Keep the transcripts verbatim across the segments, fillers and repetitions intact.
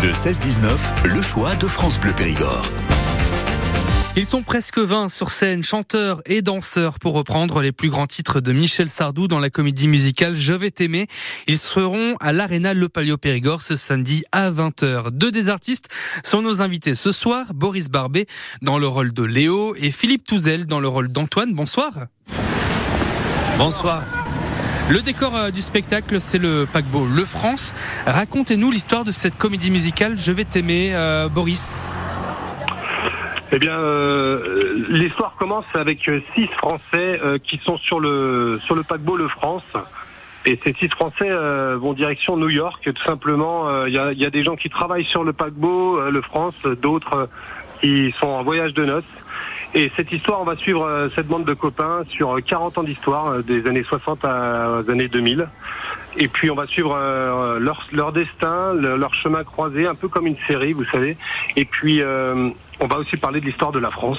Le seize dix-neuf, le choix de France Bleu Périgord. Ils sont presque vingt sur scène, chanteurs et danseurs pour reprendre les plus grands titres de Michel Sardou dans la comédie musicale Je vais t'aimer. Ils seront à l'Arena Le Palio Périgord ce samedi à vingt heures. Deux des artistes sont nos invités ce soir, Boris Barbet dans le rôle de Léo et Philippe Touzel dans le rôle d'Antoine. Bonsoir. Bonsoir. Le décor du spectacle, c'est le paquebot Le France. Racontez-nous l'histoire de cette comédie musicale Je vais t'aimer, euh, Boris. Eh bien, euh, l'histoire commence avec six Français euh, qui sont sur le sur le paquebot Le France. Et ces six Français euh, vont direction New York. Tout simplement, il euh, y, a, y a des gens qui travaillent sur le paquebot euh, Le France, d'autres euh, qui sont en voyage de noces. Et cette histoire, on va suivre euh, cette bande de copains sur quarante ans d'histoire, euh, des années soixante à, aux années deux mille. Et puis on va suivre euh, leur, leur destin, le, leur chemin croisé, un peu comme une série, vous savez. Et puis euh, on va aussi parler de l'histoire de la France.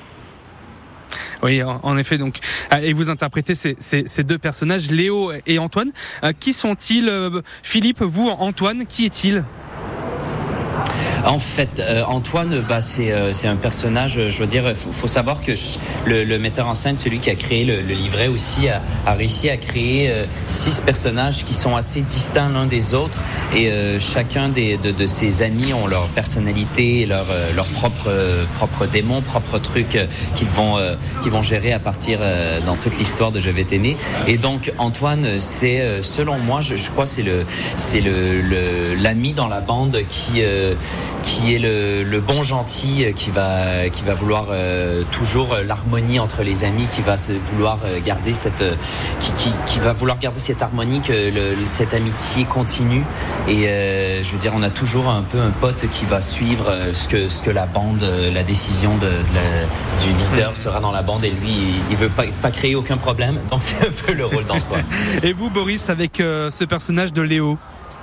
Oui, en effet. Donc, et vous interprétez ces, ces, ces deux personnages, Léo et Antoine. Qui sont-ils, Philippe, vous, Antoine, qui est-il ? En fait, euh, Antoine, bah, c'est, euh, c'est un personnage, je veux dire, faut, faut savoir que je, le, le metteur en scène, celui qui a créé le, le livret aussi, a, a réussi à créer euh, six personnages qui sont assez distincts l'un des autres et euh, chacun des, de, de ses amis ont leur personnalité, leur, euh, leur propre, euh, propre démon, propre truc euh, qu'ils vont, euh, qu'ils vont gérer à partir euh, dans toute l'histoire de Je vais t'aimer. Et donc, Antoine, c'est, euh, selon moi, je, je crois, c'est le, c'est le, le, l'ami dans la bande qui, euh, qui est le, le bon gentil qui va qui va vouloir euh, toujours l'harmonie entre les amis, qui va se vouloir garder cette qui qui, qui va vouloir garder cette harmonie, que le, cette amitié continue. Et euh, je veux dire, on a toujours un peu un pote qui va suivre ce que ce que la bande, la décision de, de la, du leader sera dans la bande, et lui il, il veut pas pas créer aucun problème. Donc c'est un peu le rôle d'Antoine. Et vous, Boris, avec euh, ce personnage de Léo?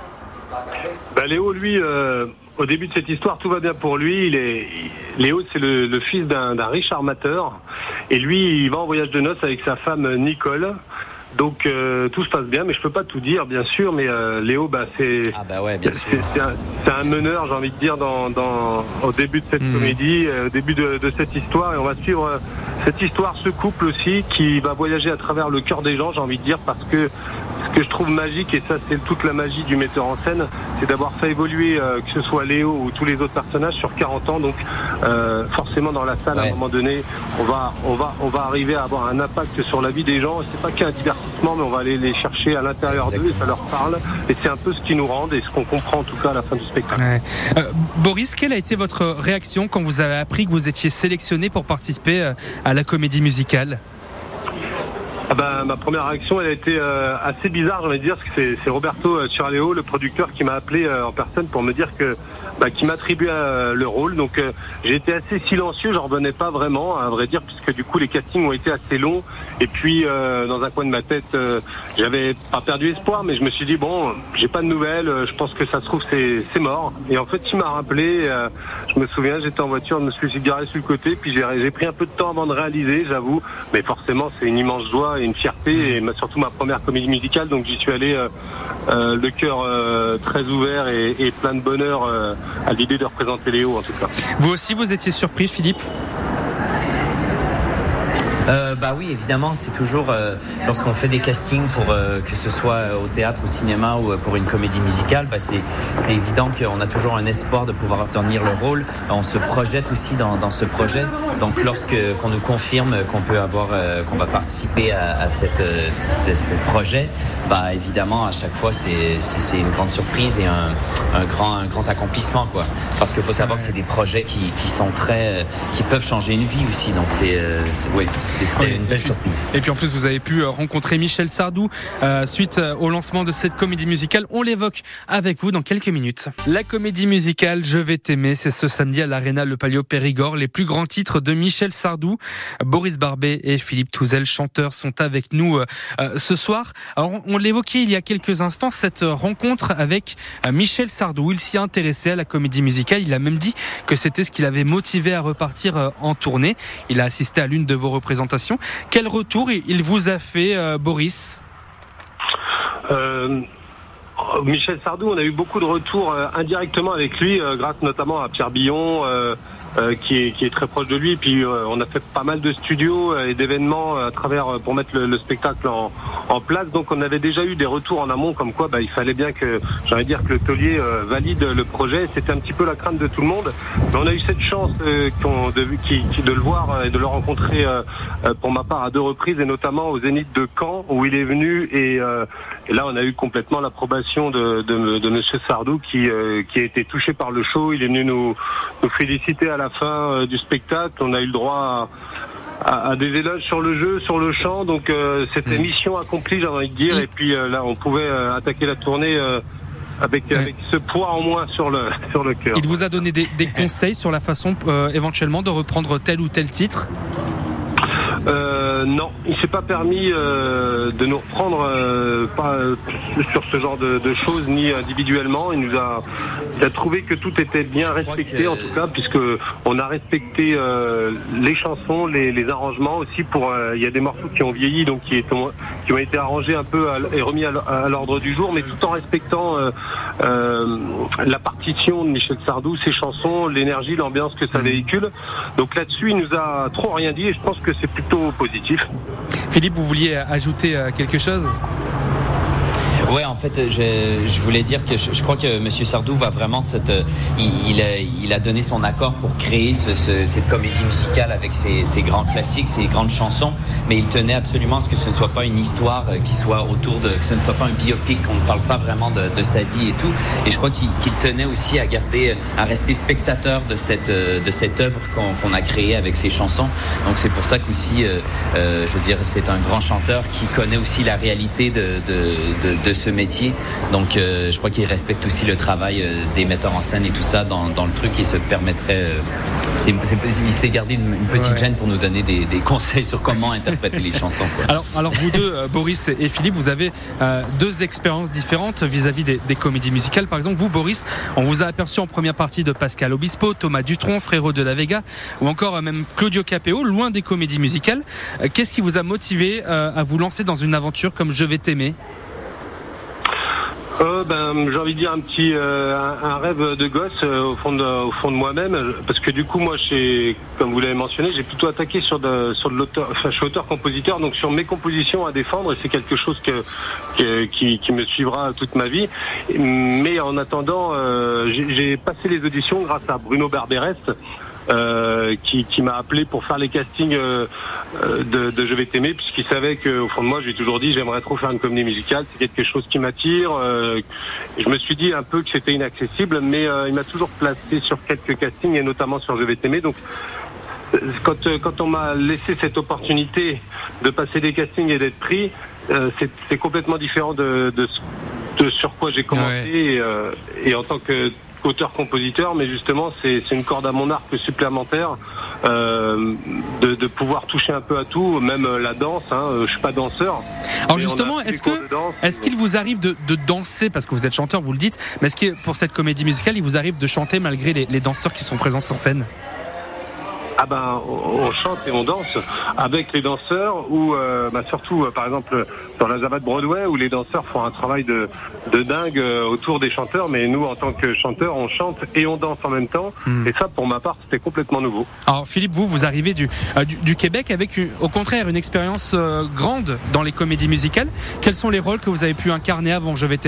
Bah Léo, lui. Euh... Au début de cette histoire, tout va bien pour lui. Il est, Léo, c'est le, le fils d'un, d'un riche armateur. Et lui, il va en voyage de noces avec sa femme Nicole. Donc euh, tout se passe bien, mais je peux pas tout dire, bien sûr. Mais euh, Léo, bah c'est, ah bah ouais, bien sûr. c'est, c'est, un, c'est un meneur, j'ai envie de dire, dans, dans au début de cette mmh. comédie, euh, au début de, de cette histoire. Et on va suivre euh, cette histoire, ce couple aussi, qui va voyager à travers le cœur des gens, j'ai envie de dire, parce que ce que je trouve magique, et ça c'est toute la magie du metteur en scène, c'est d'avoir fait évoluer euh, que ce soit Léo ou tous les autres personnages sur quarante ans. Donc euh, forcément dans la salle, ouais. à un moment donné, on va on va on va arriver à avoir un impact sur la vie des gens. C'est pas qu'un divertissement, mais on va aller les chercher à l'intérieur Exactement. d'eux, et ça leur parle. Et c'est un peu ce qui nous rend et ce qu'on comprend en tout cas à la fin du spectacle. Ouais. Euh, Boris, quelle a été votre réaction quand vous avez appris que vous étiez sélectionné pour participer à la comédie musicale ? Ah bah, ma première réaction, elle a été euh, assez bizarre, j'ai envie de dire, parce que c'est, c'est Roberto Ciraleo, le producteur, qui m'a appelé euh, en personne pour me dire que, bah, qui m'attribuait euh, le rôle. Donc euh, j'ai été assez silencieux, j'en revenais pas vraiment, à vrai dire, puisque du coup les castings ont été assez longs. Et puis euh, dans un coin de ma tête, euh, j'avais pas perdu espoir, mais je me suis dit bon, j'ai pas de nouvelles, je pense que ça se trouve c'est, c'est mort. Et en fait, il m'a rappelé, euh, je me souviens, j'étais en voiture, je me suis garé sur le côté, puis j'ai, j'ai pris un peu de temps avant de réaliser, j'avoue, mais forcément c'est une immense joie et une fierté, et surtout ma première comédie musicale, donc j'y suis allé euh, euh, le cœur euh, très ouvert et, et plein de bonheur euh, à l'idée de représenter Léo en tout cas. Vous aussi, vous étiez surpris, Philippe ? Euh, bah oui, évidemment, c'est toujours euh, lorsqu'on fait des castings pour euh, que ce soit au théâtre, au cinéma ou euh, pour une comédie musicale, bah c'est c'est évident qu'on a toujours un espoir de pouvoir obtenir le rôle. On se projette aussi dans dans ce projet. Donc lorsque qu'on nous confirme qu'on peut avoir euh, qu'on va participer à, à cette euh, ce, ce projet, bah évidemment à chaque fois c'est c'est, c'est une grande surprise et un un grand un grand accomplissement quoi. Parce qu'il faut savoir que c'est des projets qui qui sont très euh, qui peuvent changer une vie aussi. Donc c'est euh, c'est ouais. C'était oui, une belle surprise. Et puis en plus, vous avez pu rencontrer Michel Sardou euh, suite au lancement de cette comédie musicale. On l'évoque avec vous dans quelques minutes. La comédie musicale Je vais t'aimer, c'est ce samedi à l'Arena Le Palio Périgord. Les plus grands titres de Michel Sardou, Boris Barbet et Philippe Touzel, chanteurs, sont avec nous euh, ce soir. Alors, on l'évoquait il y a quelques instants, cette rencontre avec euh, Michel Sardou. Il s'y intéressait à la comédie musicale. Il a même dit que c'était ce qui l'avait motivé à repartir euh, en tournée. Il a assisté à l'une de vos représentations. Quel retour il vous a fait, euh, Boris ? euh, Michel Sardou, on a eu beaucoup de retours euh, indirectement avec lui, euh, grâce notamment à Pierre Billon, euh, euh, qui, est, qui est très proche de lui. Puis euh, on a fait pas mal de studios et d'événements à travers pour mettre le, le spectacle en, en place. Donc on avait déjà eu des retours en amont comme quoi bah, il fallait bien que, j'ai envie de dire, que le taulier euh, valide le projet. C'était un petit peu la crainte de tout le monde. Mais on a eu cette chance euh, qu'on, de, qui, qui, de le voir et de le rencontrer euh, pour ma part à deux reprises, et notamment au Zénith de Caen où il est venu et, euh, et là on a eu complètement l'approbation de, de, de Monsieur Sardou qui, euh, qui a été touché par le show. Il est venu nous, nous féliciter à la fin euh, du spectacle. On a eu le droit à, à, à des éloges sur le jeu, sur le chant. Donc euh, c'était mission accomplie, j'ai envie de dire. Et puis euh, là on pouvait euh, attaquer la tournée euh, avec, ouais. avec ce poids en moins sur le, sur le cœur. Il vous a donné des, des conseils sur la façon euh, éventuellement de reprendre tel ou tel titre ? Euh, non, il s'est pas permis euh, de nous reprendre euh, pas euh, sur ce genre de, de choses, ni individuellement. Il nous a, il a trouvé que tout était bien respecté, que... en tout cas, puisque on a respecté euh, les chansons, les, les arrangements aussi. Pour, euh, il y a des morceaux qui ont vieilli, donc qui, est, qui ont été arrangés un peu à, et remis à, à l'ordre du jour, mais tout en respectant euh, euh, la partition de Michel Sardou, ses chansons, l'énergie, l'ambiance que ça véhicule. Donc là-dessus, il nous a trop rien dit, et je pense que c'est plutôt positif. Philippe, vous vouliez ajouter quelque chose ? Ouais, en fait, je, je voulais dire que je, je crois que Monsieur Sardou va vraiment cette, il, il, a, il a donné son accord pour créer ce, ce, cette comédie musicale avec ses, ses grands classiques, ses grandes chansons, mais il tenait absolument à ce que ce ne soit pas une histoire qui soit autour de, que ce ne soit pas un biopic, qu'on ne parle pas vraiment de, de sa vie et tout. Et je crois qu'il, qu'il tenait aussi à garder, à rester spectateur de cette, de cette œuvre qu'on, qu'on a créée avec ses chansons. Donc c'est pour ça qu'aussi, euh, euh, je veux dire, c'est un grand chanteur qui connaît aussi la réalité de, de, de, de ce métier, donc euh, je crois qu'il respecte aussi le travail euh, des metteurs en scène et tout ça dans, dans le truc, et se permettrait euh, c'est, c'est, il s'est gardé une, une petite ouais. gêne pour nous donner des, des conseils sur comment interpréter les chansons, quoi. Alors, alors vous deux, euh, Boris et Philippe, vous avez euh, deux expériences différentes vis-à-vis des, des comédies musicales. Par exemple, vous, Boris, on vous a aperçu en première partie de Pascal Obispo, Thomas Dutronc, Frérot de la Vega, ou encore euh, même Claudio Capéo, loin des comédies musicales. Euh, qu'est-ce qui vous a motivé euh, à vous lancer dans une aventure comme Je vais t'aimer ? Euh, ben, j'ai envie de dire un petit euh, un, un rêve de gosse euh, au fond de au fond de moi-même, parce que du coup moi, j'ai, comme vous l'avez mentionné, j'ai plutôt attaqué sur de sur de l'auteur, enfin je suis auteur-compositeur, donc sur mes compositions à défendre, et c'est quelque chose que, que qui qui me suivra toute ma vie. Mais en attendant, euh, j'ai, j'ai passé les auditions grâce à Bruno Barberest. Euh, qui, qui m'a appelé pour faire les castings euh, de, de Je vais t'aimer, puisqu'il savait qu'au fond de moi, j'ai toujours dit j'aimerais trop faire une comédie musicale, c'est quelque chose qui m'attire. Euh, je me suis dit un peu que c'était inaccessible, mais euh, il m'a toujours placé sur quelques castings, et notamment sur Je vais t'aimer. Donc quand, quand on m'a laissé cette opportunité de passer des castings et d'être pris, euh, c'est, c'est complètement différent de, de, de sur quoi j'ai commencé. Ouais. Et, euh, et en tant que auteur-compositeur, mais justement c'est, c'est une corde à mon arc supplémentaire, euh, de, de pouvoir toucher un peu à tout, même la danse, hein, je suis pas danseur. Alors justement, est-ce que danse, est-ce qu'il vous arrive de, de danser, parce que vous êtes chanteur, vous le dites, mais est-ce que pour cette comédie musicale, il vous arrive de chanter malgré les, les danseurs qui sont présents sur scène ? Ah ben, on chante et on danse avec les danseurs, ou euh, bah surtout euh, par exemple dans la Zava de Broadway, où les danseurs font un travail de, de dingue euh, autour des chanteurs, mais nous en tant que chanteurs on chante et on danse en même temps, mmh. et ça pour ma part c'était complètement nouveau. Alors Philippe, vous vous arrivez du, euh, du, du Québec avec une, au contraire une expérience euh, grande dans les comédies musicales. Quels sont les rôles que vous avez pu incarner avant Je vais t'aimer ?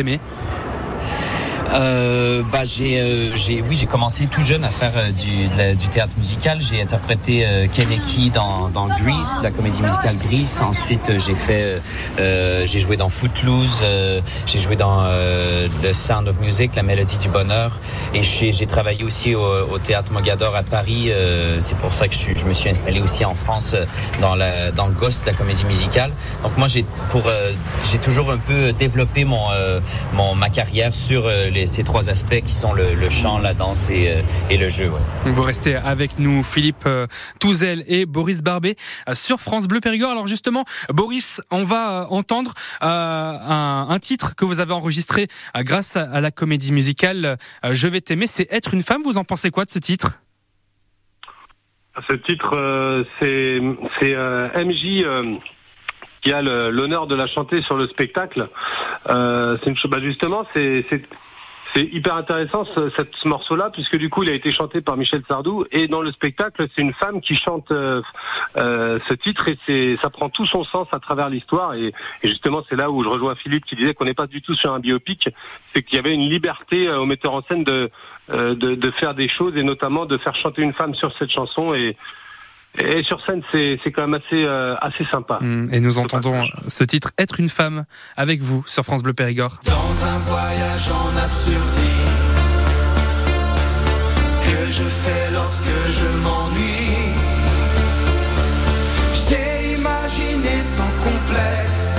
Euh, bah j'ai, euh, j'ai, oui, j'ai commencé tout jeune à faire euh, du, la, du théâtre musical. J'ai interprété euh, Keneki dans, dans Grease, la comédie musicale Grease. Ensuite, euh, j'ai fait, euh, j'ai joué dans Footloose. Euh, j'ai joué dans euh, The Sound of Music, la mélodie du bonheur. Et j'ai, j'ai travaillé aussi au, au théâtre Mogador à Paris. Euh, c'est pour ça que je, suis, je me suis installé aussi en France euh, dans la, dans le Ghost, la comédie musicale. Donc moi, j'ai pour, euh, j'ai toujours un peu développé mon, euh, mon ma carrière sur euh, les ces trois aspects qui sont le, le chant, la danse et, euh, et le jeu. Ouais. Vous restez avec nous, Philippe euh, Touzel et Boris Barbet euh, sur France Bleu Périgord. Alors justement, Boris, on va euh, entendre euh, un, un titre que vous avez enregistré euh, grâce à, à la comédie musicale euh, Je vais t'aimer. C'est Être une femme. Vous en pensez quoi de ce titre ? Ce titre, euh, c'est, c'est euh, M J... Euh qui a le, l'honneur de la chanter sur le spectacle. Euh, c'est une chose, bah justement, c'est, c'est C'est hyper intéressant ce, ce morceau-là, puisque du coup il a été chanté par Michel Sardou, et dans le spectacle c'est une femme qui chante euh, euh, ce titre, et c'est, ça prend tout son sens à travers l'histoire, et, et justement c'est là où je rejoins Philippe qui disait qu'on n'est pas du tout sur un biopic, c'est qu'il y avait une liberté euh, au metteur en scène de, euh, de, de faire des choses, et notamment de faire chanter une femme sur cette chanson, et Et sur scène, c'est, c'est quand même assez, euh, assez sympa. Et nous entendons ce titre « Être une femme » avec vous sur France Bleu Périgord. Dans un voyage en absurdie que je fais lorsque je m'ennuie, j'ai imaginé sans complexe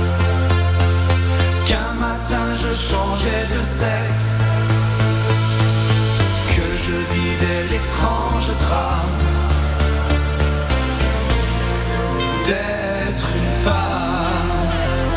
qu'un matin je changeais de sexe, que je vivais l'étrange drame d'être une femme.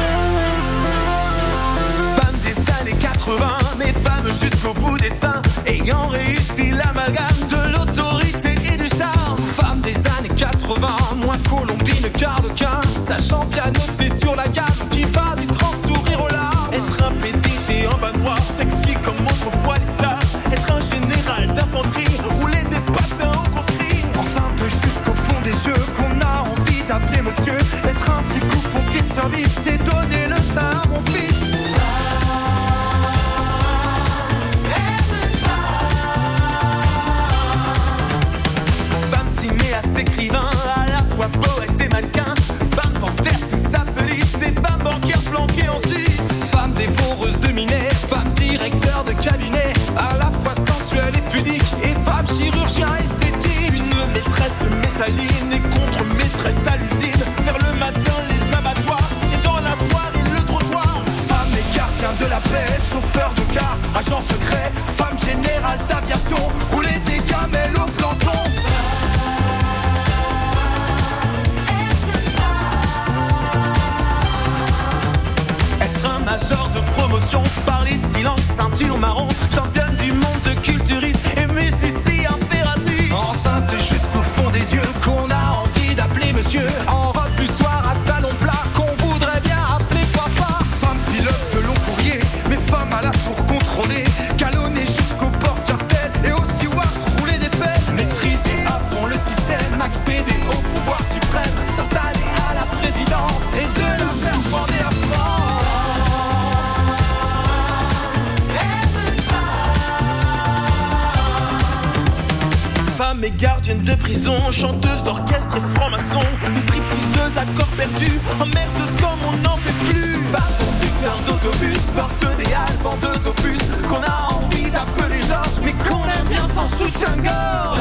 Femme des années quatre-vingts, mais femme jusqu'au bout des seins, ayant réussi l'amalgame de l'autorité et du charme. Femme des années quatre-vingts, moins colombine qu'arlequin, sachant pianoter sur la gamme, qui va du grand sourire aux larmes. Être un P D G en bas noir, sexy comme autrefois les stars. Être un général d'infanterie, rouler des patins au conscrit. Enceinte jusqu'au fond des yeux, qu'on a envie d'appeler monsieur. Être un flic ou pompier de service, c'est donner le sein à mon fils. Femme cinéaste, écrivain, à la fois poète et mannequin. Femme panthère sous sa pelisse, et femme banquière planquée en Suisse. Femme dévoreuse de minets, femme directeur de cabinet, à la fois sensuelle et pudique, et femme chirurgien esthétique. Une maîtresse messaline et contre-maîtresse à l'usine, vers le matin les abattoirs, et dans la soirée le trottoir. Femme et gardien de la paix, chauffeur de car, agent secret, femme générale d'aviation, rouler des gamelles au planton. Être un major de promotion, parler silence, ceinture marron, championne du monde de culturiste et musicien impératrice. Enceinte jusqu'au fond des yeux, qu'on a envie d'appeler monsieur. En robe du soir à talons plats, qu'on voudrait bien appeler papa. Femme pilote de long courrier, mais femme à la tour contrôlée, calonnée jusqu'au porte-cartel et au steward rouler des pelles. Maîtriser à fond le système, accéder au pouvoir suprême, s'installer à la présidence et de la faire border la France. Femme et gardienne de prison, chanteuse d'orchestre et franc-maçon, des stripteaseuses à corps perdu, emmerdeuse comme on n'en fait plus. Femme conducteur d'autobus, porte des halles, vendeuse opus, qu'on a envie d'appeler Georges, mais qu'on aime bien sans soutien-gorge.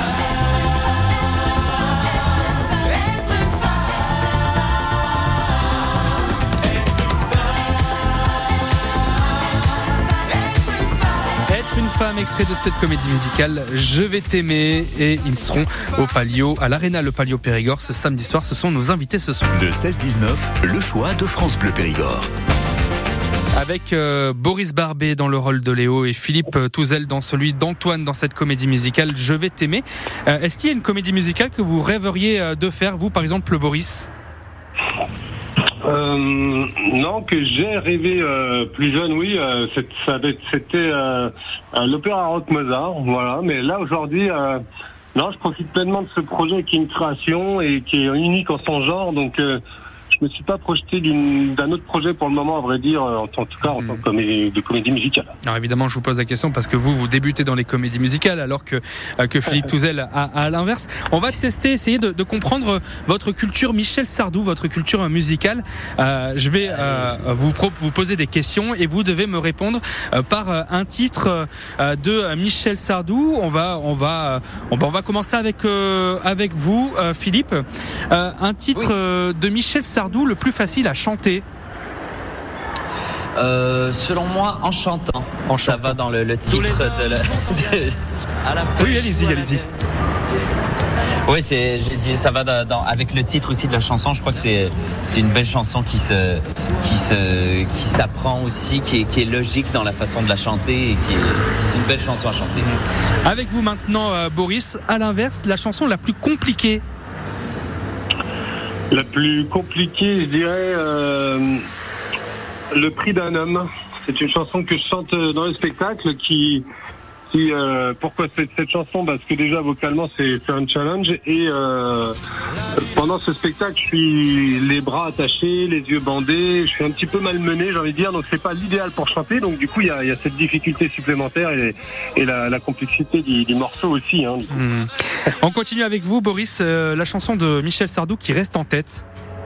Une femme, extrait de cette comédie musicale Je vais t'aimer, et ils seront au Palio, à l'Arena Le Palio Périgord ce samedi soir. Ce sont nos invités ce soir. De seize dix-neuf, le choix de France Bleu Périgord. Avec euh, Boris Barbet dans le rôle de Léo et Philippe Touzel dans celui d'Antoine dans cette comédie musicale Je vais t'aimer. Euh, est-ce qu'il y a une comédie musicale que vous rêveriez euh, de faire, vous par exemple, Boris ? Euh, non, que j'ai rêvé euh, plus jeune, oui, euh, c'est, ça, c'était euh, l'opéra rock Mozart, voilà. Mais là aujourd'hui, euh, non, je profite pleinement de ce projet qui est une création et qui est unique en son genre, donc euh, je me suis pas projeté d'une, d'un autre projet pour le moment, à vrai dire, en, en tout cas en tant que comédie, de comédie musicale. Alors évidemment, je vous pose la question parce que vous, vous débutez dans les comédies musicales, alors que que Philippe Touzel a, à l'inverse. On va tester, essayer de, de comprendre votre culture Michel Sardou, votre culture musicale. Euh, je vais euh, vous pro- vous poser des questions et vous devez me répondre euh, par euh, un titre euh, de Michel Sardou. On va on va on va, on va commencer avec euh, avec vous, euh, Philippe. Euh, un titre oui. euh, de Michel Sardou le plus facile à chanter. Euh, selon moi, en chantant. En ça chantant. va dans le, le titre de la. à la oui, allez-y, allez-y. Oui, c'est, j'ai dit, ça va dans, dans, avec le titre aussi de la chanson. Je crois que c'est, c'est une belle chanson qui se, qui se, qui s'apprend aussi, qui est, qui est logique dans la façon de la chanter et qui est, c'est une belle chanson à chanter. Avec vous maintenant, euh, Boris. À l'inverse, la chanson la plus compliquée. La plus compliquée, je dirais, euh, Le prix d'un homme. C'est une chanson que je chante dans le spectacle qui... qui euh, pourquoi cette, cette chanson? Parce que déjà, vocalement, c'est, c'est un challenge. Et euh, pendant ce spectacle, je suis les bras attachés, les yeux bandés. Je suis un petit peu malmené, j'ai envie de dire. Donc, c'est pas l'idéal pour chanter. Donc, du coup, il y a, il y a cette difficulté supplémentaire et, et la, la complexité du, du morceau aussi. Hein, du coup. Mmh. On continue avec vous, Boris. Euh, la chanson de Michel Sardou qui reste en tête.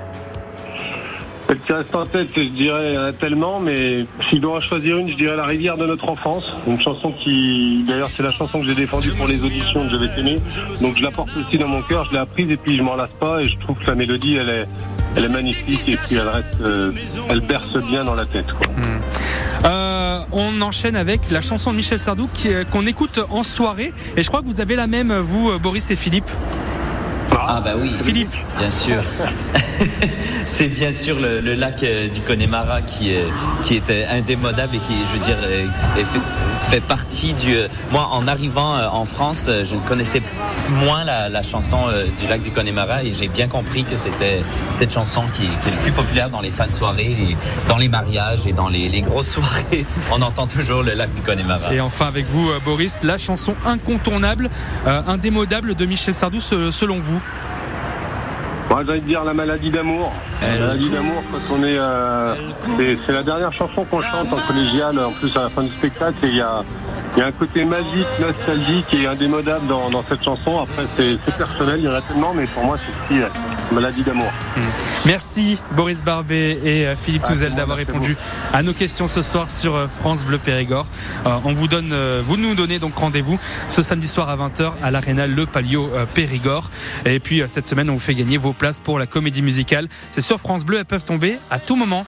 Celle qui reste en tête, je dirais, il y en a tellement, mais si je dois choisir une, je dirais La rivière de notre enfance. Une chanson qui, d'ailleurs, c'est la chanson que j'ai défendue pour les auditions de Je vais t'aimer. Donc je la porte aussi dans mon cœur, je l'ai apprise et puis je m'en lasse pas et je trouve que la mélodie, elle est, elle est magnifique et puis elle reste, euh, elle berce bien dans la tête, quoi. Mmh. Euh, on enchaîne avec la chanson de Michel Sardou qui, qu'on écoute en soirée. Et je crois que vous avez la même, vous, Boris et Philippe. Ah bah oui, Philippe, bien sûr. C'est bien sûr le, le lac euh, du Connemara qui, euh, qui est indémodable et qui, je veux dire, euh, fait, fait partie du... Euh, moi, en arrivant euh, en France, euh, je connaissais moins la, la chanson euh, du lac du Connemara et j'ai bien compris que c'était cette chanson qui, qui est le plus populaire dans les fins de soirée, et dans les mariages et dans les, les grosses soirées. On entend toujours le lac du Connemara. Et enfin avec vous, Boris, la chanson incontournable, euh, indémodable de Michel Sardou selon vous? Moi, j'ai envie de dire La maladie d'amour. La maladie d'amour, quand on est, euh, c'est, c'est la dernière chanson qu'on chante en collégial, en plus à la fin du spectacle, et il y a, il y a un côté magique, nostalgique et indémodable dans, dans cette chanson. Après, c'est, c'est personnel, il y en a tellement, mais pour moi, c'est aussi euh, Maladie d'amour. Mmh. Merci Boris Barbet et euh, Philippe ah, Touzel d'avoir répondu vous. à nos questions ce soir sur euh, France Bleu Périgord. Euh, on vous donne, euh, vous nous donnez donc rendez-vous ce samedi soir à vingt heures à l'Arena Le Palio euh, Périgord. Et puis euh, cette semaine, on vous fait gagner vos places pour la comédie musicale. C'est sur France Bleu, elles peuvent tomber à tout moment.